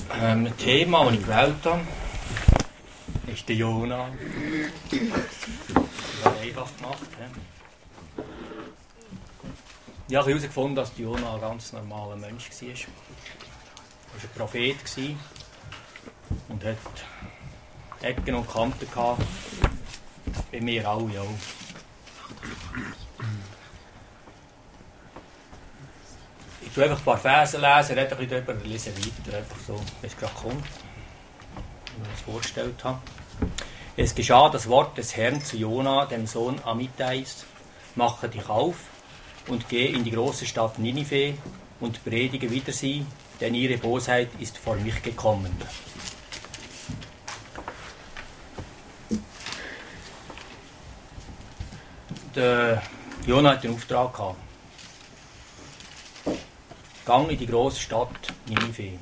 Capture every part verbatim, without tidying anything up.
Ähm, ein Thema, das ich gewählt habe, ist der Jona. Das war einfach gemacht. He? Ich habe herausgefunden, dass der Jona ein ganz normaler Mensch war. Er war ein Prophet und hat Ecken und Kanten gehabt. Bei mir alle auch. Ich lese einfach ein paar Verse, lesen, rede ein bisschen darüber und lese weiter, einfach so, wie es gerade kommt, wie ich es vorgestellt habe. Es geschah das Wort des Herrn zu Jona, dem Sohn Amittais: Mache dich auf und geh in die große Stadt Ninive und predige wider sie, denn ihre Bosheit ist vor mich gekommen. Der Jona hat den Auftrag gehabt. Gang in die grosse Stadt Ninive.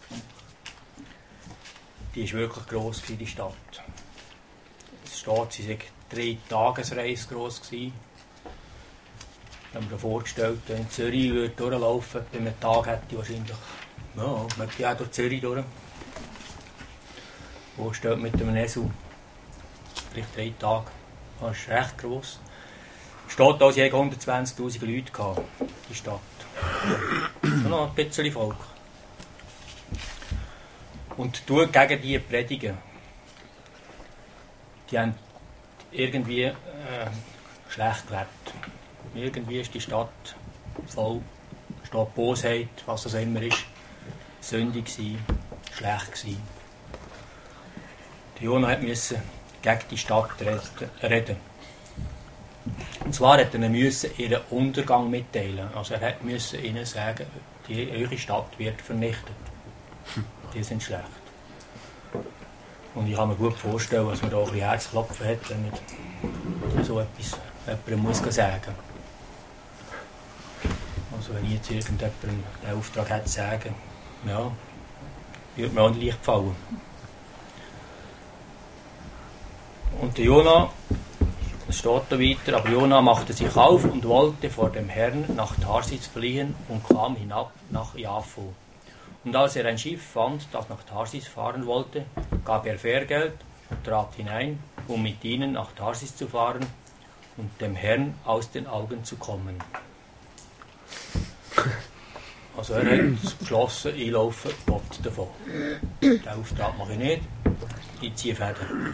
Die war wirklich gross, die Stadt. Es steht, sie sei drei Tagesreise gross gewesen. Ich habe mir vorgestellt, wenn in Zürich würde durchlaufen, bei einem Tag hätte ich wahrscheinlich, ja, man geht auch durch Zürich durch. Vorgestellt mit einem Esel, vielleicht drei Tage. Das ist recht gross. Es steht da, sie hatten hundertzwanzigtausend Leute gehabt, die Stadt. Schon noch ein bisschen Volk. Und du gegen die predigen. Die haben irgendwie äh, schlecht gelebt. Irgendwie ist die Stadt voll, steht Bosheit, was das immer ist, sündig gewesen, schlecht gewesen. Der Jona musste gegen die Stadt reden. Und zwar musste er müssen ihren Untergang mitteilen. Also er musste ihnen sagen, die, eure Stadt wird vernichtet. Die sind schlecht. Und ich kann mir gut vorstellen, dass man da ein bisschen Herzklopfen hat, wenn man so etwas jemandem muss sagen. Also wenn ich jetzt irgendjemandem den Auftrag hätte zu sagen, ja, würde mir auch nicht leicht gefallen. Und der Jona, es steht da weiter, aber Jona machte sich auf und wollte vor dem Herrn nach Tarsis fliehen und kam hinab nach Jaffo. Und als er ein Schiff fand, das nach Tarsis fahren wollte, gab er Fährgeld und trat hinein, um mit ihnen nach Tarsis zu fahren und dem Herrn aus den Augen zu kommen. Also er hat beschlossen, ich laufe Gott davon. Den Auftrag mache ich nicht, ich ziehe Fäden.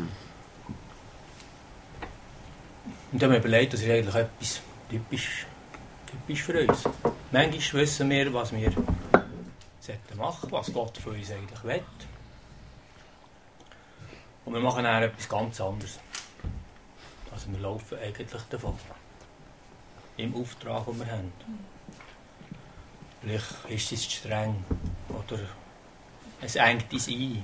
Und dann haben wir überlegt, das ist eigentlich etwas typisch, typisch für uns. Manchmal wissen wir, was wir machen, was Gott von uns eigentlich will. Und wir machen dann etwas ganz anderes. Also wir laufen eigentlich davon. Im Auftrag, den wir haben. Vielleicht ist es streng oder es engt uns ein.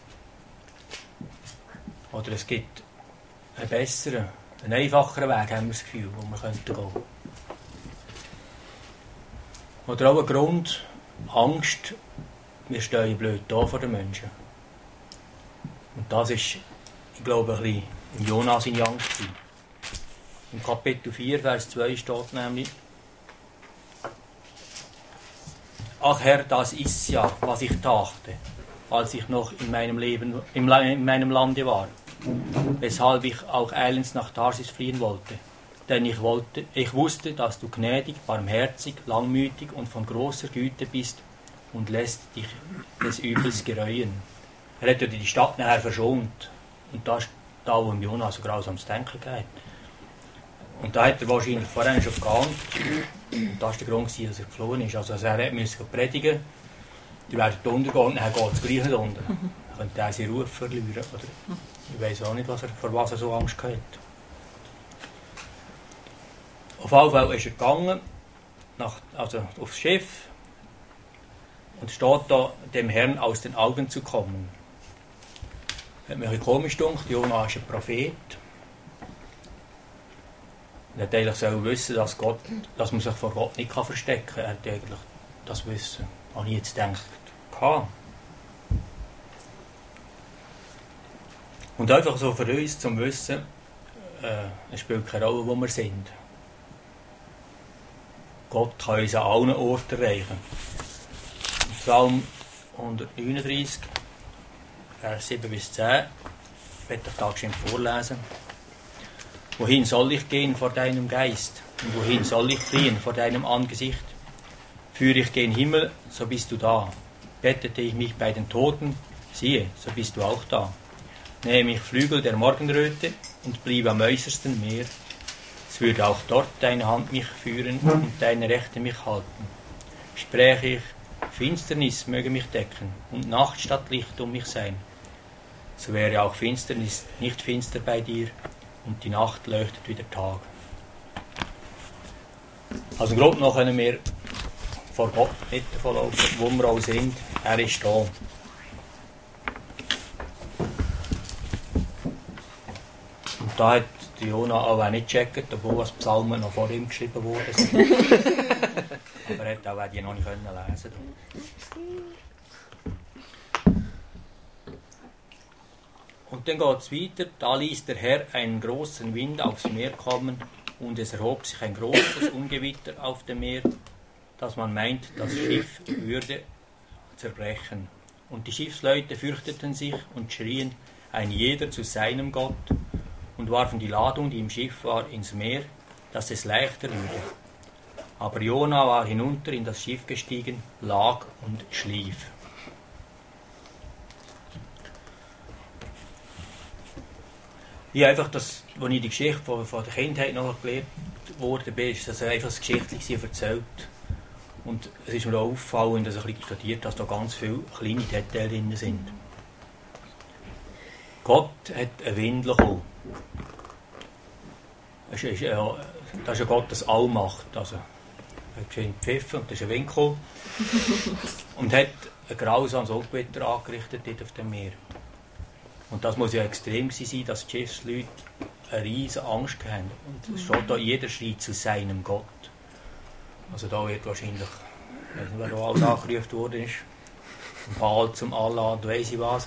Oder es gibt einen besseren, einen einfacheren Weg, haben wir das Gefühl, wo wir gehen könnten. Oder auch ein Grund, Angst, wir stehen blöd da vor den Menschen. Und das ist, ich glaube, ein bisschen im Jona seine Angst. Im Kapitel vier, Vers zwei steht nämlich: Ach Herr, das ist ja, was ich dachte, als ich noch in meinem Leben, in meinem Lande war, weshalb ich auch eilends nach Tarsis fliehen wollte. Denn ich, wollte, ich wusste, dass du gnädig, barmherzig, langmütig und von großer Güte bist und lässt dich des Übels gereuen. Er hat ja die Stadt nachher verschont. Und das ist da, wo im Jona so grausames Denken geht. Und da hat er wahrscheinlich vorher schon geahnt. Und das war der Grund, dass er geflohen ist. Also er musste predigen, die werden untergehen und dann geht es gleich nicht unter. Dann könnte er seinen Ruf verlieren. Oder ich weiß auch nicht, was er, vor was er so Angst hatte. Auf jeden Fall ist er gegangen, nach, also aufs Schiff, und steht da, dem Herrn aus den Augen zu kommen. Hat mir ein bisschen komisch gedacht, Jona ist ein Prophet. Er hätte eigentlich sollen wissen, dass, Gott, dass man sich vor Gott nicht verstecken kann. Er hätte eigentlich das Wissen, habe ich jetzt gedacht, gehabt. Und einfach so für uns zum Wissen, äh, es spielt keine Rolle, wo wir sind. Gott kann uns an allen Orten erreichen. Und vor allem hundertneununddreißig, Vers sieben bis zehn, werde ich da geschwind vorlesen. Wohin soll ich gehen vor deinem Geist? Und wohin soll ich fliehen vor deinem Angesicht? Führe ich gen Himmel, so bist du da. Bettete ich mich bei den Toten, siehe, so bist du auch da. Nähme ich Flügel der Morgenröte und blieb am äußersten Meer, es würde auch dort deine Hand mich führen und deine Rechte mich halten. Spräche ich, Finsternis möge mich decken und Nacht statt Licht um mich sein, so wäre auch Finsternis nicht finster bei dir und die Nacht leuchtet wie der Tag. Also im Grunde noch können wir vor Gott nicht davonlaufen, wo wir auch sind. Er ist da. Und da hat Jona auch nicht gecheckt, obwohl das Psalmen noch vor ihm geschrieben worden sind. Aber er hat auch die noch nicht lesen können. Und dann geht es weiter. Da ließ der Herr einen großen Wind aufs Meer kommen und es erhob sich ein großes Ungewitter auf dem Meer, dass man meint, das Schiff würde zerbrechen. Und die Schiffsleute fürchteten sich und schrien, ein jeder zu seinem Gott, und warfen die Ladung, die im Schiff war, ins Meer, dass es leichter würde. Aber Jona war hinunter in das Schiff gestiegen, lag und schlief. Ja, einfach das, als ich die Geschichte von, von der Kindheit noch gelernt wurde, ist das einfach das Geschichtliche erzählt. Und es ist mir auch auffallend, dass ich ein bisschen studiert, dass da ganz viele kleine Details drin sind. Gott hat einen Wind bekommen. Das ist, ja, das ist ja Gottes Allmacht. Also, er hat schön gepfiffen und da ist ein Wind gekommen. Und hat ein grausames Ungewitter angerichtet dort auf dem Meer. Und das muss ja extrem sein, dass die Schiffsleute eine riesige Angst haben. Und es steht da, jeder schreit zu seinem Gott. Also da wird wahrscheinlich, ich weiß nicht, wer da alles angerufen worden ist, vom Baal zum Allah und weiss ich was.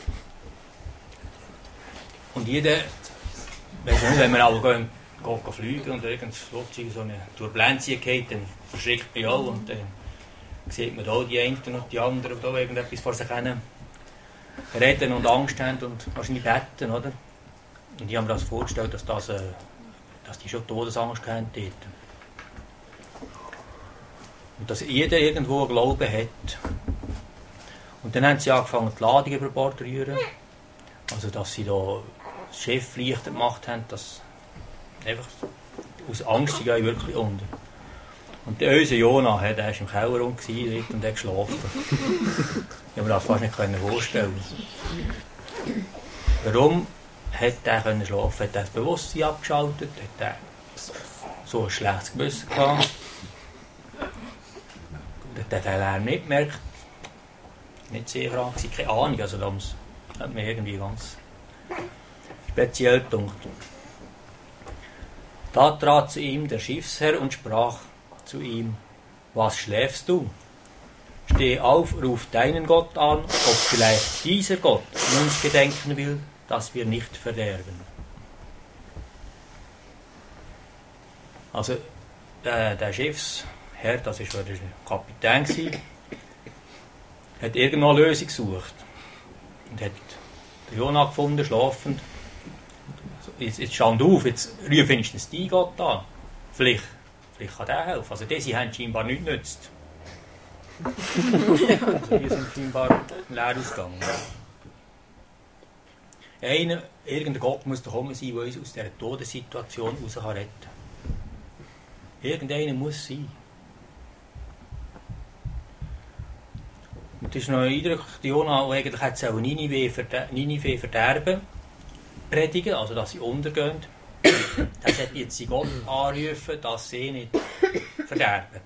Und jeder, weiss nicht, wenn wir alle gehen, gehen fliegen und irgendein Flugzeug so eine Turbulenz geht, dann verschreckt man auch und dann sieht man da die einen und die anderen, die da irgendetwas vor sich hin reden und Angst haben und wahrscheinlich beten, oder? Und ich habe mir das vorgestellt, dass, das, äh, dass die schon Todesangst haben dort. Und dass jeder irgendwo einen Glauben hat. Und dann haben sie angefangen, die Ladung über Bord zu rühren. Also, dass sie da das Schiff leichter gemacht haben, dass einfach aus Angst sie gehen wirklich unter. Und der unser Jona, der war im Keller rum und hat geschlafen. Ich konnte mir das fast nicht vorstellen. Warum hat er schlafen? Hat er das Bewusstsein abgeschaltet? Hat er so ein schlechtes Gewissen gehabt? Hat er Lärm nicht gemerkt? Nicht sehr krank, keine Ahnung. Also das hat mir irgendwie ganz speziell gedacht. Da trat zu ihm der Schiffsherr und sprach zu ihm, was schläfst du? Steh auf, ruf deinen Gott an, ob vielleicht dieser Gott uns gedenken will, dass wir nicht verderben. Also der, der Schiffsherr, das war der Kapitän, hat irgendwo eine Lösung gesucht und hat Jona gefunden, schlafend. Jetzt, jetzt stand auf, jetzt ruf wenigstens deinen Gott an. Vielleicht, vielleicht kann der helfen. Also diese haben scheinbar nichts genützt. Also die sind scheinbar leer ausgegangen. Einer, irgendein Gott muss doch kommen sein, der uns aus dieser Todessituation raus retten kann. Irgendeiner muss sein. Und das ist noch ein Eindruck, Jona, eigentlich hat es auch Ninive verderben predigen, also dass sie untergehen. Das hat jetzt sie Gott anrufen, dass sie nicht verderben.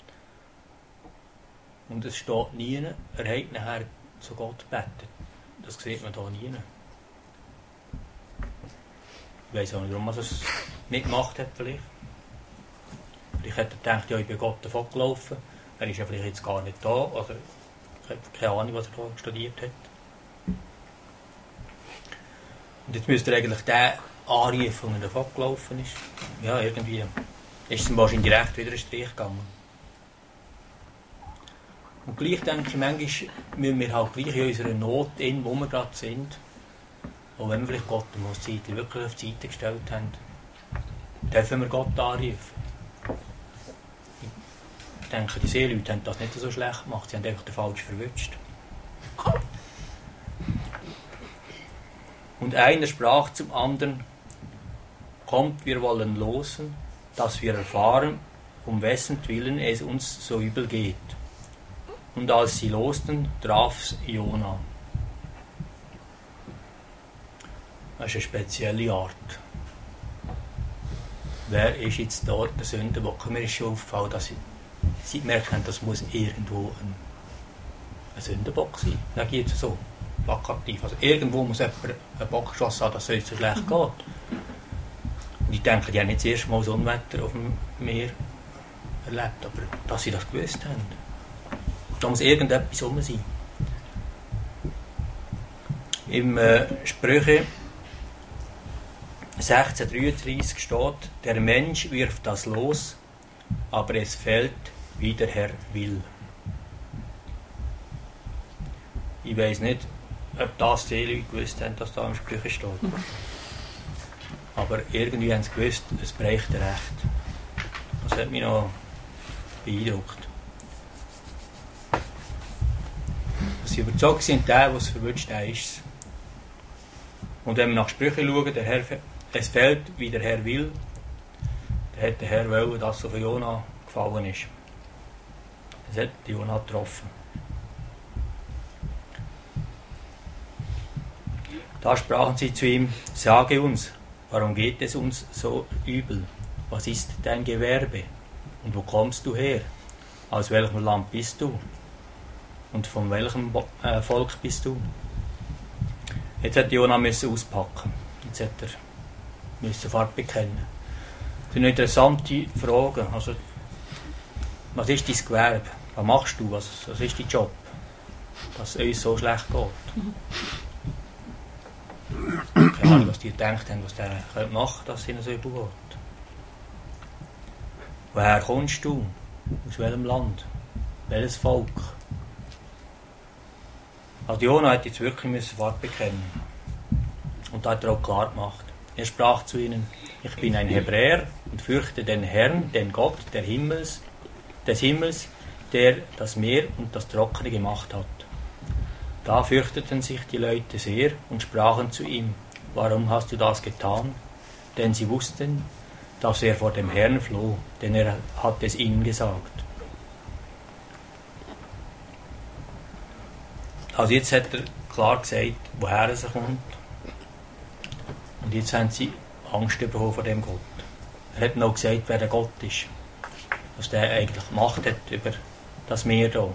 Und es steht nie, er hat nachher zu Gott gebetet. Das sieht man hier nie. Ich weiss auch nicht, warum er es nicht gemacht hat. Vielleicht, vielleicht hat er gedacht, ja, ich bin Gott davon gelaufen. Er ist ja vielleicht jetzt gar nicht da. Oder ich habe keine Ahnung, was er da studiert hat. Und jetzt müsste er eigentlich den anrufen, der davon gelaufen ist. Ja, irgendwie ist es ihm wahrscheinlich recht wieder einen Strich gegangen. Und gleich denke ich, manchmal müssen wir halt gleich in unserer Not, in, wo wir gerade sind, auch wenn wir vielleicht Gott mal Zeit wirklich auf die Seite gestellt haben, dürfen wir Gott anrufen. Ich denke, die Seeleute haben das nicht so schlecht gemacht, sie haben einfach den falsch verwünscht. Und einer sprach zum anderen: Kommt, wir wollen losen, dass wir erfahren, um wessen Willen es uns so übel geht. Und als sie losten, traf's Jona. Das ist eine spezielle Art. Wer ist jetzt dort der Sündenbock? Mir ist schon aufgefallen, dass sie, sie gemerkt haben, das muss irgendwo ein, ein Sündenbock sein. Das geht so plakativ. Also irgendwo muss jemand einen Bock geschossen haben, dass es so schlecht geht. Und ich denke, die haben nicht das erste Mal so Unwetter auf dem Meer erlebt, aber dass sie das gewusst haben. Da muss irgendetwas rum sein. Im äh, Sprüche sechzehn dreiunddreißig steht: Der Mensch wirft das los, aber es fällt, wie der Herr will. Ich weiss nicht, ob das die Leute gewusst haben, dass da im Sprüche steht. Aber irgendwie haben sie gewusst, es bräuchte Recht. Das hat mich noch beeindruckt. Dass sie überzeugt sind, der, der es verwünscht, der ist es. Und wenn wir nach Sprüchen schauen, der Herr, es fällt, wie der Herr will, dann hat der Herr wollen, dass so von Jona gefallen ist. Es hat Jona getroffen. Da sprachen sie zu ihm: Sage uns, warum geht es uns so übel? Was ist dein Gewerbe? Und wo kommst du her? Aus welchem Land bist du? Und von welchem äh, Volk bist du? Jetzt hat Jona müssen auspacken. Jetzt hat er müssen Fahrt bekennen. Das sind interessante Fragen. Also, was ist dein Gewerbe? Was machst du? Was, was ist dein Job? Dass es uns so schlecht geht. Keine Ahnung, was die gedacht haben, was der machen könnte, dass es ihnen so übel geht. Woher kommst du? Aus welchem Land? Welches Volk? Also Jona hat jetzt wirklich müssen Fahrt bekennen. Und das hat er auch klar gemacht. Er sprach zu ihnen: Ich bin ein Hebräer und fürchte den Herrn, den Gott der Himmels, des Himmels, der das Meer und das Trockene gemacht hat. Da fürchteten sich die Leute sehr und sprachen zu ihm: Warum hast du das getan? Denn sie wussten, dass er vor dem Herrn floh, denn er hat es ihnen gesagt. Also jetzt hat er klar gesagt, woher er kommt. Und jetzt haben sie Angst bekommen vor dem Gott. Er hat noch gesagt, wer der Gott ist. Was der eigentlich Macht hat über das Meer hier.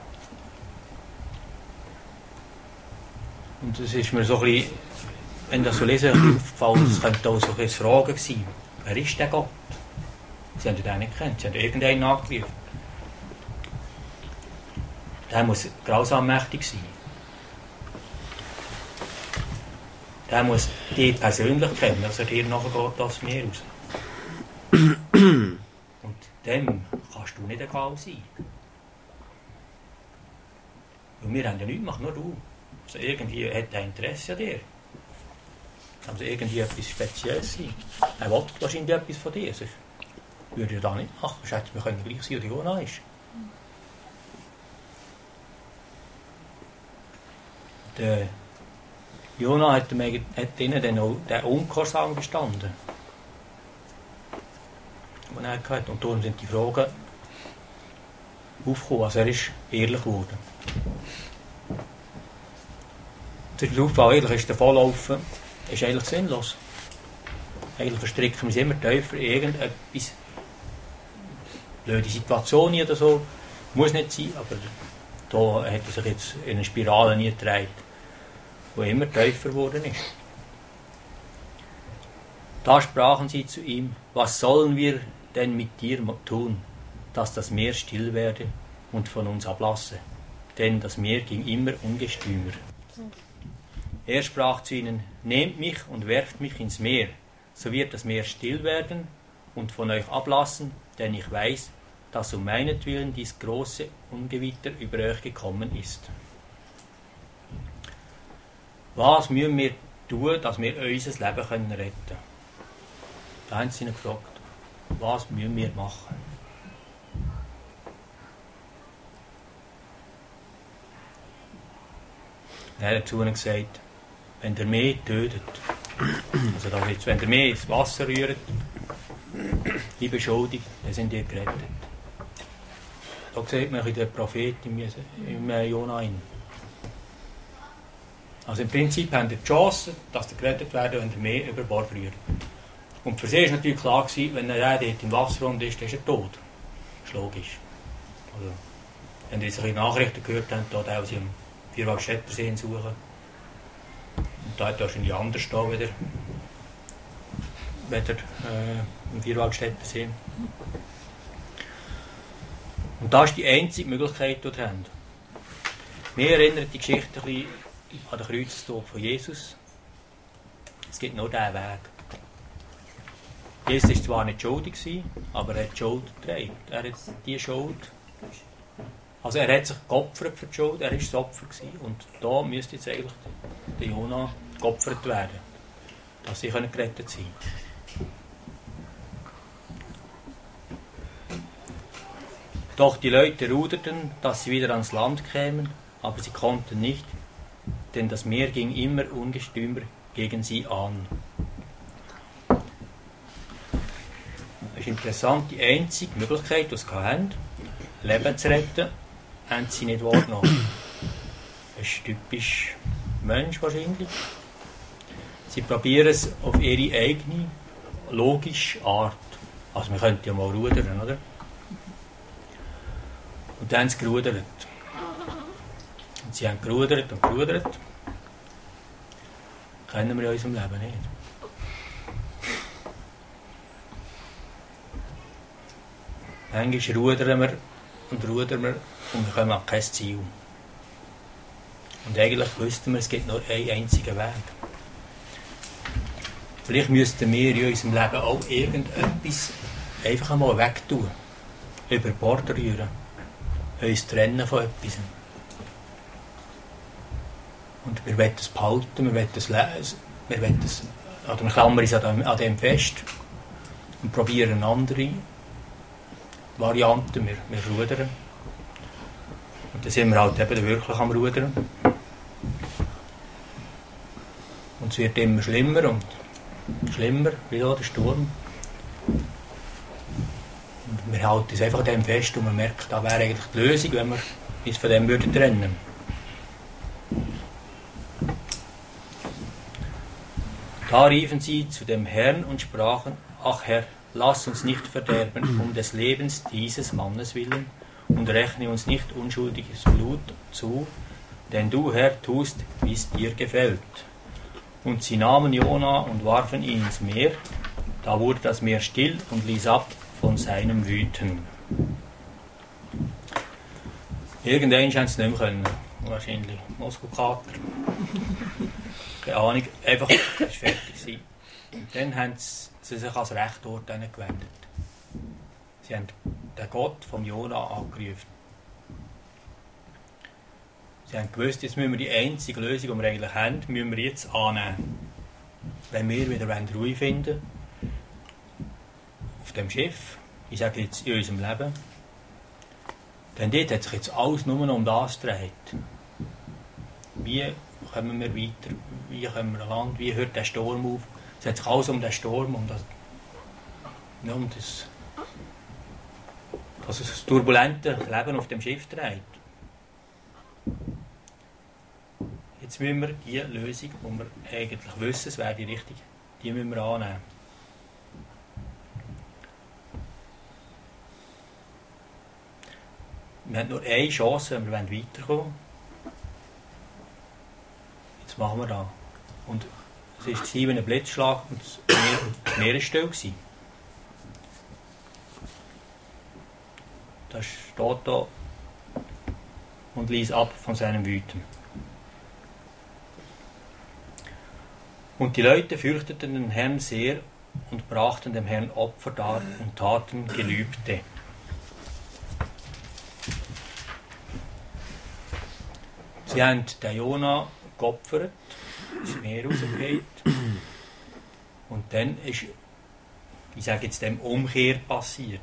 Und das ist mir so ein bisschen, wenn das so lese, aufgefallen, das könnte auch so ein Fragen sein. Wer ist der Gott? Sie haben den nicht gekannt, sie haben irgendeinen nachgerufen. Der muss grausam mächtig sein. Der muss dich persönlich kennen, dass er dir nachher geht aus mir raus. Und dem kannst du nicht egal sein. Weil wir haben ja nichts gemacht, nur du. Also irgendwie hat er Interesse an dir. Also irgendwie etwas Spezielles sein. Er will wahrscheinlich etwas von dir. Sonst würde er das nicht machen. Sonst wir können gleich sein, wie Jona ist. Der Jona hat, hat ihnen dann auch den Ungehorsam gestanden. Den er hatte. Und darum sind die Fragen aufgekommen. Also er ist ehrlich geworden. Der Aufbau eigentlich ist der Volllaufen ist eigentlich sinnlos. Eigentlich verstricken wir uns immer tiefer in irgendetwas. Blöde Situationen oder so. Muss nicht sein, aber da hat er sich jetzt in eine Spirale nie getragen, die immer tiefer geworden ist. Da sprachen sie zu ihm: Was sollen wir denn mit dir tun, dass das Meer still werde und von uns ablasse? Denn das Meer ging immer ungestümer. Er sprach zu ihnen: Nehmt mich und werft mich ins Meer, so wird das Meer still werden und von euch ablassen, denn ich weiß, dass um meinetwillen dies große Ungewitter über euch gekommen ist. Was müssen wir tun, dass wir unser Leben retten können? Da haben sie ihn gefragt, was müssen wir machen? Dann hat er zu ihnen gesagt, wenn der Meer tötet, also da jetzt, wenn der Meer ins Wasser rührt, die beschuldigt, dann sind die gerettet. Da sieht man den Prophet im, im Jona hin. Also im Prinzip haben die Chance, dass sie gerettet werden, wenn der Meer über Bord rührt. Und für sie war natürlich klar gewesen, wenn er dort im Wasser rund ist, dann ist er tot. Das ist logisch. Also, wenn Sie solche Nachrichten gehört haben, da auch sie am Vierwaldstättersee suchen. Und da hat er wahrscheinlich anders stehen, wieder, wieder äh, im Vierwaldstättersee. Und das ist die einzige Möglichkeit, die wir haben. Mir erinnert die Geschichte ein bisschen an den Kreuzestod von Jesus. Es gibt nur diesen Weg. Jesus war zwar nicht schuldig, aber er hat die Schuld getragen. Er hat die Schuld. Also er hat sich geopfert für die Schuld, er war das Opfer gewesen. Und da müsste jetzt eigentlich der Jona geopfert werden, dass sie gerettet sein können. Doch die Leute ruderten, dass sie wieder ans Land kämen, aber sie konnten nicht, denn das Meer ging immer ungestümer gegen sie an. Das ist interessant, die einzige Möglichkeit, die sie hatten, Leben zu retten, haben sie nicht wahrgenommen. Das ist typisch Mensch wahrscheinlich. Sie probieren es auf ihre eigene, logische Art. Also man könnte ja mal rudern, oder? Und dann haben sie gerudert. Und sie haben gerudert und gerudert. Kennen wir in unserem Leben nicht. Manchmal rudern wir und rudern wir und wir kommen an kein Ziel. Und eigentlich wüssten wir, es gibt nur einen einzigen Weg. Vielleicht müssten wir in unserem Leben auch irgendetwas einfach einmal wegtun. Über Bord rühren. Uns trennen von etwas. Und wir wollen es behalten, wir wollen es lesen, wir wollen es, oder wir klammern uns an dem, an dem fest und probieren andere Varianten, wir, wir rudern. Und dann sind wir halt eben wirklich am Rudern. Und es wird immer schlimmer und schlimmer, wie da der Sturm. Und wir halten uns einfach an dem fest und man merkt, da wäre eigentlich die Lösung, wenn wir uns von dem würden trennen. Da riefen sie zu dem Herrn und sprachen, ach Herr, lass uns nicht verderben um des Lebens dieses Mannes willen und rechne uns nicht unschuldiges Blut zu, denn du, Herr, tust, wie es dir gefällt. Und sie nahmen Jona und warfen ihn ins Meer, da wurde das Meer still und ließ ab von seinem Wüten. Irgendwann haben sie es nicht mehr können, wahrscheinlich. Muskelkater. Keine Ahnung, einfach, es war fertig. Und dann haben sie sie sich als Rechtort gewendet. Sie haben den Gott vom Jona angerufen. Sie haben gewusst, jetzt müssen wir die einzige Lösung, die wir eigentlich haben, müssen wir jetzt annehmen. Wenn wir wieder Ruhe finden auf dem Schiff, ich sage jetzt in unserem Leben, denn dort hat sich jetzt alles nur noch um das gedreht. Wie kommen wir weiter? Wie kommen wir an Land? Wie hört der Sturm auf? Es hat sich alles um den Sturm, um das, ja, um das, das, das turbulente Leben auf dem Schiff dreht. Jetzt müssen wir die Lösung, die wir eigentlich wissen, es wäre die richtige, die müssen wir annehmen. Wir haben nur eine Chance, wenn wir weiterkommen wollen. Jetzt machen wir das. Und es war wie ein Blitzschlag und das Meer war still. Das steht da und ließ ab von seinem Wüten. Und die Leute fürchteten den Herrn sehr und brachten dem Herrn Opfer dar und taten Gelübde. Sie haben den Jona geopfert ins Meer rausgeht. Und dann ist, ich sage jetzt, dem Umkehr passiert.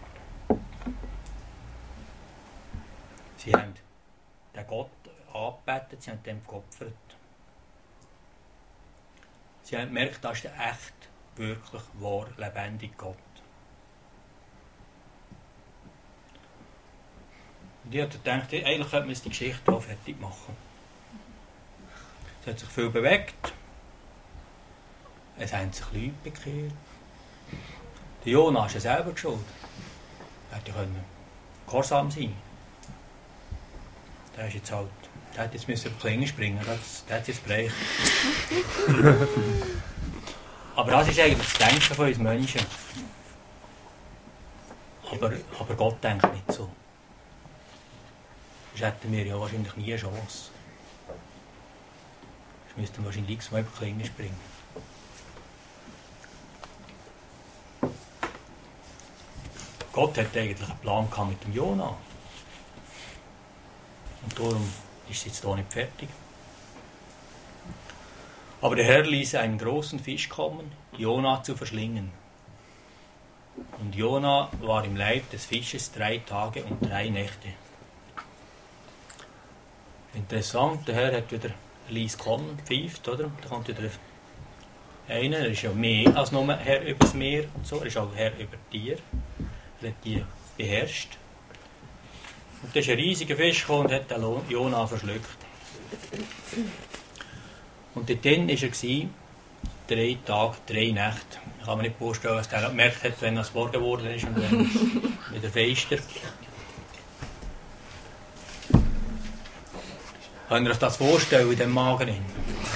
Sie haben den Gott angebetet, sie haben dem geopfert. Sie haben gemerkt, das ist der echt, wirklich, wahr, lebendige Gott. Und ich habe gedacht, eigentlich könnte man die Geschichte auch fertig machen. Es hat sich viel bewegt. Es haben sich Leute bekehrt. Der Jona ist ja selber schuld. Er hätte können gehorsam sein. Der ist jetzt halt, der hätte jetzt müssen auf die Klinge springen, das, der hat jetzt bereicht. Aber das ist eigentlich das Denken von uns Menschen. Aber, aber Gott denkt nicht so. Sonst hätten wir ja wahrscheinlich nie eine Chance. Sonst müssten wir wahrscheinlich x-mal auf die Klinge springen. Gott hat eigentlich einen Plan gehabt mit dem Jona. Und darum ist es jetzt hier nicht fertig. Aber der Herr ließ einen großen Fisch kommen, Jona zu verschlingen. Und Jona war im Leib des Fisches drei Tage und drei Nächte. Interessant, der Herr hat wieder ließ kommen, pfeift, oder? Da kommt wieder einer, er ist ja mehr als nur Herr über das Meer und so, er ist auch Herr über Tiere. Er hat die beherrscht. Und da ist ein riesiger Fisch gekommen und hat den Jona verschluckt. Und dort drin war er drei Tage, drei Nächte. Ich kann mir nicht vorstellen, was der gemerkt hat, wenn er es morgen geworden ist und dann wieder feister. Könnt ihr euch das vorstellen in diesem Magen?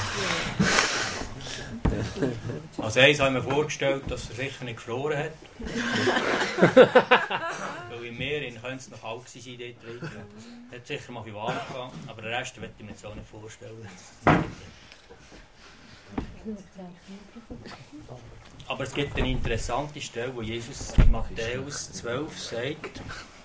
Als eins habe ich mir vorgestellt, dass er sicher nicht gefroren hat. Weil im Meer könnte es noch kalt sein dort drin. Er hat sicher mal viel warm gehabt, aber den Rest möchte ich mir jetzt auch nicht vorstellen. Aber es gibt eine interessante Stelle, wo Jesus in Matthäus zwölf sagt,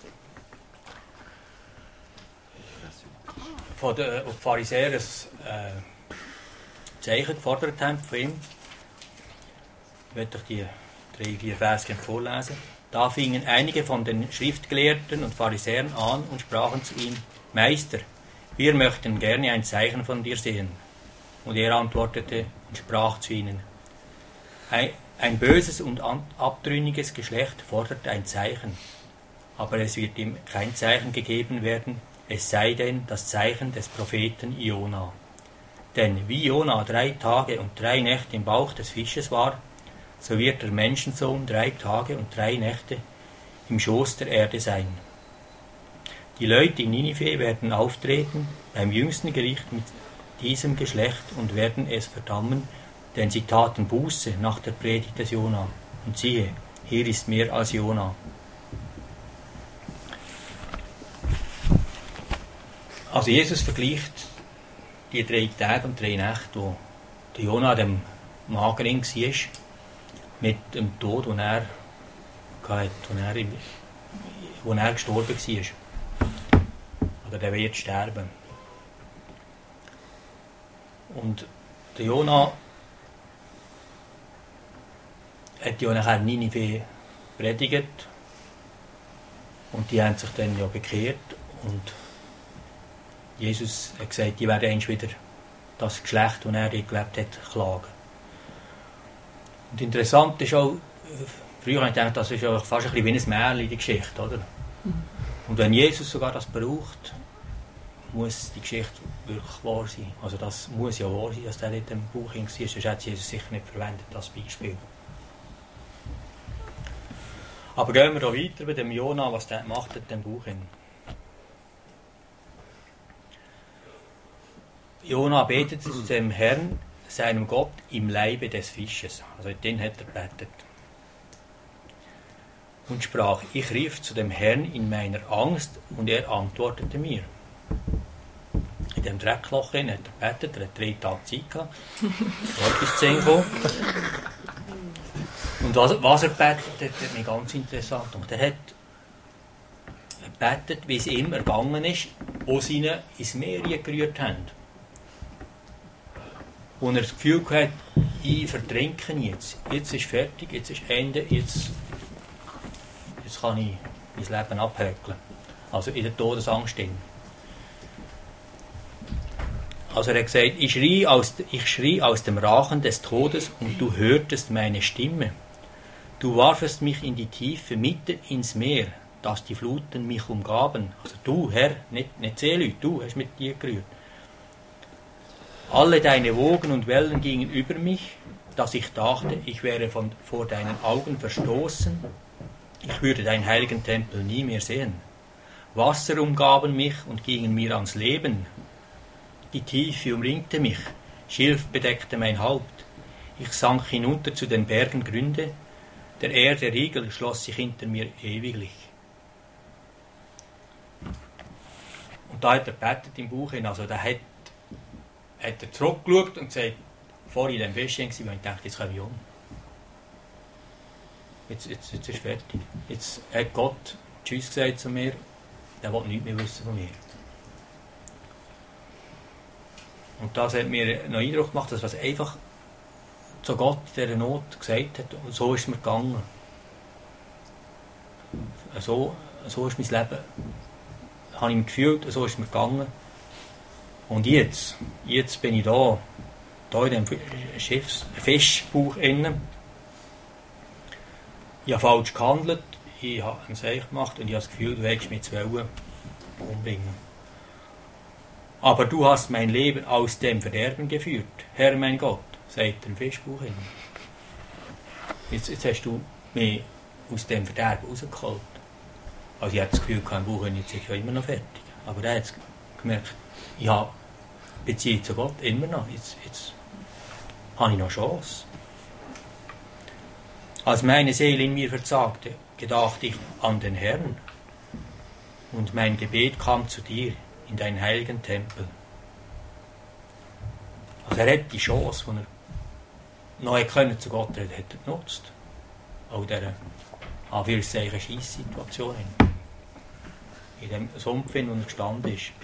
von den, wo die Pharisäer ein äh, Zeichen gefordert haben von ihm. Ich werde euch die drei, vier Verse vorlesen. Da fingen einige von den Schriftgelehrten und Pharisäern an und sprachen zu ihm: Meister, wir möchten gerne ein Zeichen von dir sehen. Und er antwortete und sprach zu ihnen: Ein, ein böses und abtrünniges Geschlecht fordert ein Zeichen, aber es wird ihm kein Zeichen gegeben werden, es sei denn das Zeichen des Propheten Jona. Denn wie Jona drei Tage und drei Nächte im Bauch des Fisches war, so wird der Menschensohn drei Tage und drei Nächte im Schoß der Erde sein. Die Leute in Ninive werden auftreten beim jüngsten Gericht mit diesem Geschlecht und werden es verdammen, denn sie taten Buße nach der Predigt des Jona. Und siehe, hier ist mehr als Jona. Also Jesus vergleicht die drei Tage und drei Nächte, wo der Jona dem Magerring war, mit dem Tod, den er hatte, wo er, im, wo er gestorben war. Oder der wird sterben. Und der Jona hat ja nachher Ninive predigt und die haben sich dann ja bekehrt und Jesus hat gesagt, die werden einst wieder das Geschlecht, das er dort gelebt hat, klagen. Und interessant ist auch, früher habe ich gedacht, das ist ja fast ein bisschen wie ein Märchen, die Geschichte, oder? Und wenn Jesus sogar das braucht, muss die Geschichte wirklich wahr sein. Also das muss ja wahr sein, dass der in dem Buch war, sonst hat Jesus sicher nicht verwendet, das Beispiel. Aber gehen wir da weiter bei dem Jona, was der macht in dem Buch. Jona betete zu dem Herrn, seinem Gott, im Leibe des Fisches. Also den hat er betet. Und sprach: Ich rief zu dem Herrn in meiner Angst, und er antwortete mir. In dem Dreckloch hat er betet, er hat drei Tage Zeit gehabt. Dort bis zehn gekommen. Und was, was er betet, hat mich ganz interessant. Und er hat betet, wie es ihm ergangen ist, wo sie ihn ins Meer gerührt haben. wo er das Gefühl hat, ich verdrinke jetzt. Jetzt ist fertig, jetzt ist Ende, jetzt, jetzt kann ich mein Leben abhäkeln. Also in der Todesangst drin. Also er hat gesagt, ich schrie, aus, ich schrie aus dem Rachen des Todes und du hörtest meine Stimme. Du warfest mich in die Tiefe, mitten ins Meer, dass die Fluten mich umgaben. Also du, Herr, nicht, nicht Seeleute, du hast mit dir gerührt. Alle deine Wogen und Wellen gingen über mich, dass ich dachte, ich wäre von, vor deinen Augen verstoßen. Ich würde deinen heiligen Tempel nie mehr sehen. Wasser umgaben mich und gingen mir ans Leben. Die Tiefe umringte mich, Schilf bedeckte mein Haupt. Ich sank hinunter zu den Bergen Gründe, der Erde Riegel schloss sich hinter mir ewiglich. Und da hat er gebetet im Buch hin, also da hat, hat er zurückgeschaut und gesagt, bevor ich in dem Fäschchen war, habe ich gedacht, jetzt komme ich um. Jetzt, jetzt, jetzt ist fertig. Jetzt hat Gott Tschüss gesagt zu mir, der will nichts mehr wissen von mir. Und das hat mir noch Eindruck gemacht, dass was einfach zu Gott in dieser Not gesagt hat. Und so ist es mir gegangen. So, so ist mein Leben. Habe ich mich gefühlt, so ist es mir gegangen. Und jetzt, jetzt bin ich da, da in dem Schiffs, Fischbauch innen. Ich habe falsch gehandelt, ich habe einen Seich gemacht und ich habe das Gefühl, du hättest mich zu wollen umbringen. Aber du hast mein Leben aus dem Verderben geführt, Herr mein Gott, sagt der Fischbauch hin. Jetzt, jetzt hast du mich aus dem Verderben rausgeholt. Also ich hatte das Gefühl, kein Bauch ist jetzt ja immer noch fertig. Aber er hat gemerkt, ich habe Beziehung zu Gott immer noch. Jetzt, jetzt habe ich noch Chance. Als meine Seele in mir versagte, gedachte ich an den Herrn. Und mein Gebet kam zu dir in deinen heiligen Tempel. Also er hat die Chance, die er noch hätte können, zu Gott reden, hat er genutzt. Auch dieser Anführungszeichen Scheisssituation. In dem Sumpf, in dem er gestanden ist.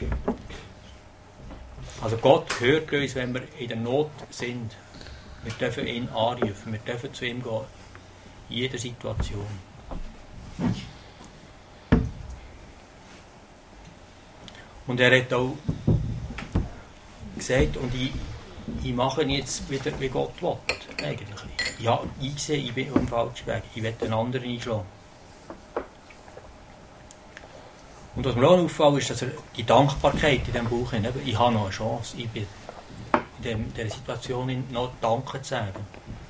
Also Gott hört uns, wenn wir in der Not sind. Wir dürfen ihn anrufen, wir dürfen zu ihm gehen. In jeder Situation. Und er hat auch gesagt, und ich, ich mache jetzt wieder, wie Gott will. Eigentlich. Ja, ich sehe, ich bin auf dem falschen Weg. Ich will den anderen einschlagen. Und was mir auch auffällt, ist, dass er die Dankbarkeit in diesem Buch hat. Ich habe noch eine Chance. Ich bin in dem, dieser Situation noch Danke zu sagen.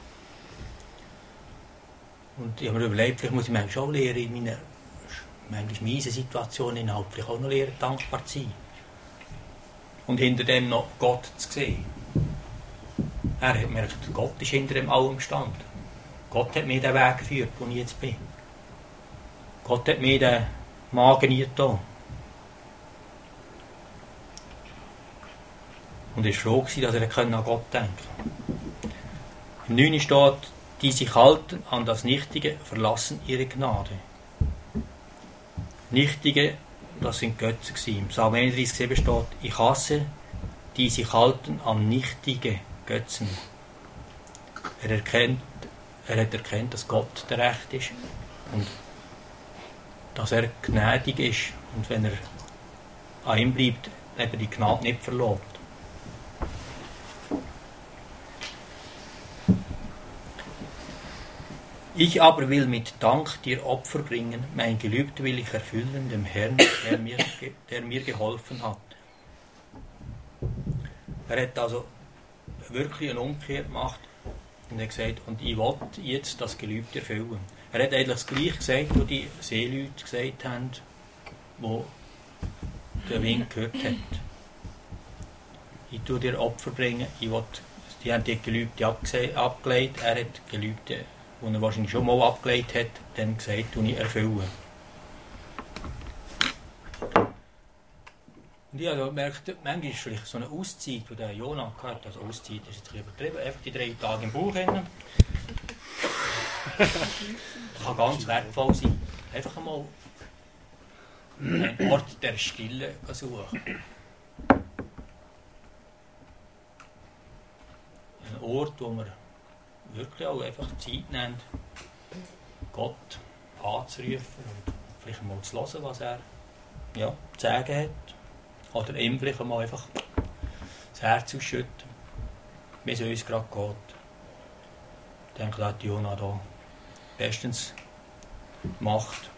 Und ich habe mir überlegt, vielleicht muss ich manchmal auch lernen, in meiner manchmal miesen Situationen innerhalb, vielleicht auch noch lernen, dankbar zu sein. Und hinter dem noch Gott zu sehen. Er hat gemerkt, Gott ist hinter dem allem gestanden. Gott hat mir den Weg geführt, wo ich jetzt bin. Gott hat mir den Magen getan. Und er war froh, dass er an Gott denken konnte. Im neun steht, die sich halten an das Nichtige, verlassen ihre Gnade. Nichtige, das sind Götzen gewesen. Im Psalm einunddreißig sieben steht, ich hasse, die sich halten an nichtige Götzen. Er, erkennt, er hat erkannt, dass Gott der Recht ist und dass er gnädig ist. Und wenn er an ihm bleibt, hat er die Gnade nicht verloren. Ich aber will mit Dank dir Opfer bringen, mein Gelübde will ich erfüllen, dem Herrn, der mir, der mir geholfen hat. Er hat also wirklich eine Umkehr gemacht und hat gesagt, und ich will jetzt das Gelübde erfüllen. Er hat eigentlich das Gleiche gesagt, was die Seeleute gesagt haben, wo der Wind gehört hat. Ich tue dir Opfer bringen, ich will, die haben die Gelübde abgelegt, er hat Gelübde, die er wahrscheinlich schon mal abgelegt hat, dann gesagt, und ich erfülle. Und ich habe gemerkt, manchmal ist vielleicht so eine Auszeit, die der Jonah hatte, also Auszeit ist jetzt ein bisschen übertrieben, einfach die drei Tage im Bauch hin. Das kann ganz wertvoll sein. Einfach einmal einen Ort der Stille suchen. Ort, wo wir wirklich auch einfach Zeit nehmen, Gott anzurufen und vielleicht mal zu hören, was er ja, zu sagen hat. Oder ihm vielleicht mal einfach das Herz ausschütten, wie es uns gerade geht. Ich denke, das hat Jona da bestens gemacht.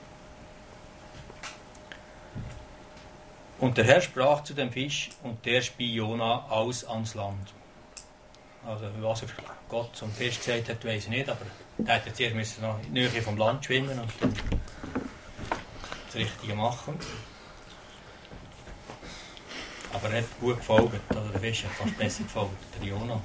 Und der Herr sprach zu dem Fisch, und der spie Jona aus ans Land. Also, was er Gott zum Fisch gesagt hat, weiss ich nicht, aber der hätte jetzt erst noch in die Nähe vom Land schwimmen und dann das Richtige machen. Aber er hat gut gefolgt, also der Fisch hat fast besser gefolgt, der Jona.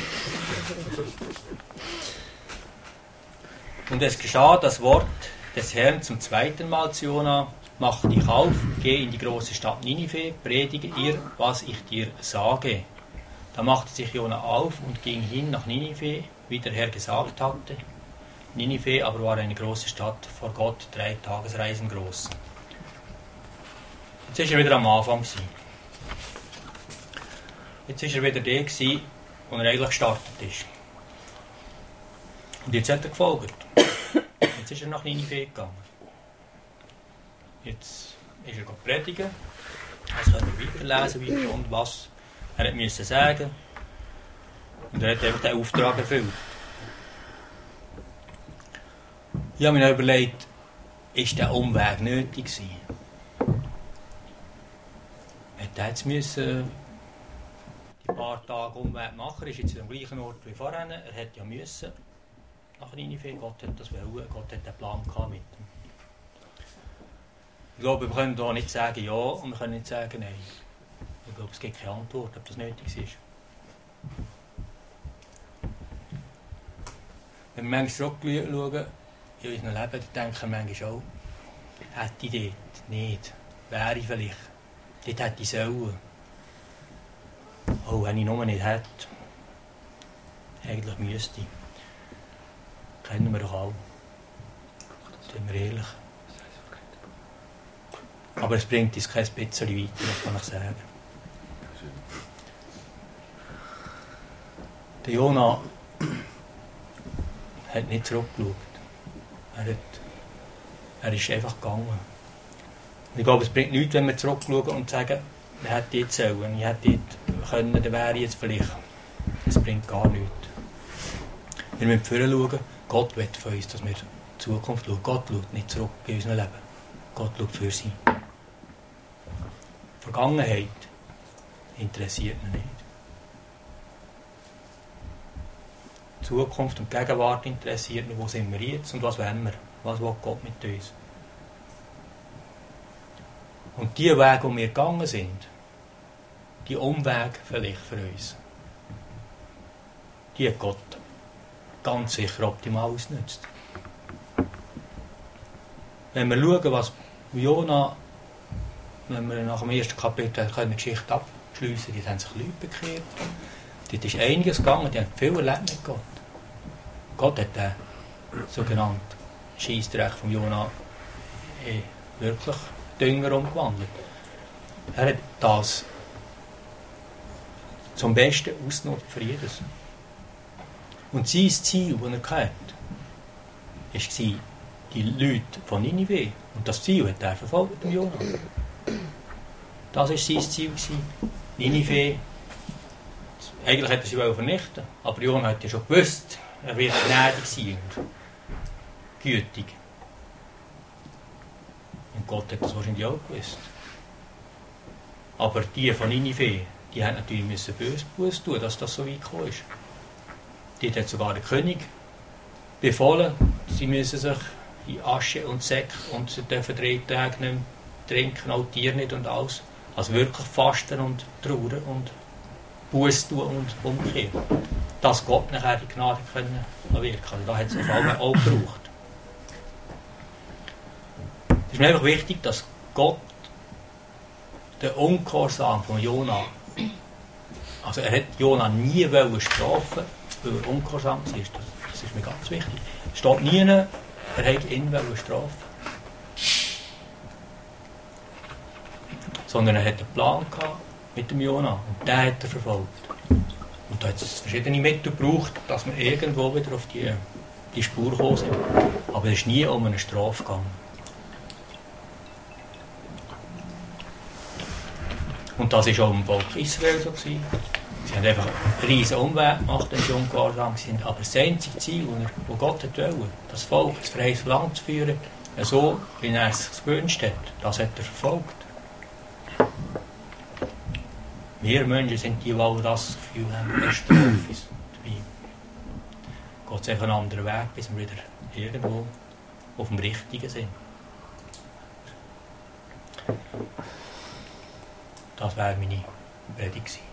Und es geschah das Wort des Herrn zum zweiten Mal zu Jona: Mach dich auf, geh in die große Stadt Ninive, predige ihr, was ich dir sage. Da machte sich Jona auf und ging hin nach Ninive, wie der Herr gesagt hatte. Ninive aber war eine große Stadt, vor Gott drei Tagesreisen groß. Jetzt ist er wieder am Anfang gewesen. Jetzt ist er wieder der gewesen, wo er eigentlich gestartet ist. Und jetzt hat er gefolgt. Jetzt ist er nach Ninive gegangen. Jetzt ist er predigen. Jetzt können wir weiterlesen, wie und was er musste sagen. Und er hat einfach den Auftrag erfüllt. Ich habe mir überlegt, ist der Umweg nötig gewesen? Hätte er jetzt müssen die paar Tage Umweg machen? Er ist jetzt am gleichen Ort wie vorher. Er hätte ja müssen nach Ninive. Gott hat das wollen. Gott hat den Plan gehabt mit ihm. Ich glaube, wir können hier nicht sagen ja und wir können nicht sagen nein. Ich glaube, es gibt keine Antwort, ob das nötig ist. Wenn wir manchmal zurückschauen in unserem Leben, dann denken wir manchmal auch, hätte ich dort nicht, wäre ich vielleicht, dort hätte ich sollen. Oh, wenn ich nur nicht hätte, eigentlich müsste ich. Kennen wir doch alle. Sind wir ehrlich. Aber es bringt uns kein bisschen weiter, das kann ich sagen. Der Jona hat nicht zurückgeschaut. Er, hat, er ist einfach gegangen. Ich glaube, es bringt nichts, wenn wir zurückschauen und sagen, er hätte jetzt sollen, ich hätte dort können, dann wäre ich jetzt vielleicht. Es bringt gar nichts. Wir müssen vorher schauen, Gott will von uns, dass wir in die Zukunft schauen. Gott schaut nicht zurück in unser Leben. Gott schaut für sie. Die Vergangenheit interessiert mich nicht. Die Zukunft und die Gegenwart interessiert mich. Wo sind wir jetzt und was wollen wir? Was will Gott mit uns? Und die Wege, die wir gegangen sind, die Umwege vielleicht für uns, die hat Gott ganz sicher optimal ausnutzt. Wenn wir schauen, was Jona, wenn wir nach dem ersten Kapitel die Geschichte abschliessen, die haben sich Leute bekehrt. Dort ist einiges gegangen, die haben viel erlebt mit Gott. Gott hat den sogenannten Scheissdreck von Jona eh, wirklich Dünger umgewandelt. Er hat das zum Besten ausgenutzt für jedes. Und sein Ziel, das er hatte, war die Leute von Ninive. Und das Ziel hat er verfolgt, dem Jona. Das war sein Ziel. Ninive, eigentlich hätte er sie vernichten, aber Jona hat ja schon gewusst, er wird gnädig sein und gütig. Und Gott hat das wahrscheinlich auch gewusst. Aber die von Ninive, die haben natürlich müssen böse Buße tun, dass das so weit gekommen ist. Dort hat sogar der König befohlen, sie müssen sich in Asche und Säck und sie dürfen drei Tage nicht mehr trinken, auch Tiere nicht und alles. Also wirklich fasten und trauern und Buße tun und umkehren. Dass Gott nachher die Gnade können wirken kann. Da hat es auf einmal auch gebraucht. Es ist mir einfach wichtig, dass Gott den Ungehorsam von Jona, also er hat Jona nie strafen, weil er ungehorsam war. Das, das ist mir ganz wichtig. Es steht nie, er hat ihn strafen. Sondern er hat einen Plan gehabt mit dem Jona und den hat er verfolgt. Und da hat es verschiedene Mittel gebraucht, dass wir irgendwo wieder auf die, die Spur gekommen sind. Aber es ist nie um eine Strafe gegangen. Und das war auch im Volk Israel so gewesen. Sie haben einfach einen riesen Umweg gemacht, wenn sie ungehorsam sind. Aber das einzige Ziel, das Gott wollte, das Volk, das freies Land zu führen, so wie er es gewünscht hat, das hat er verfolgt. Wir Menschen sind die, die auch das Gefühl haben, der Strafe ist dabei. Gott sagt einen anderen Weg, bis wir wieder irgendwo auf dem Richtigen sind. Das wäre meine Predigt gewesen.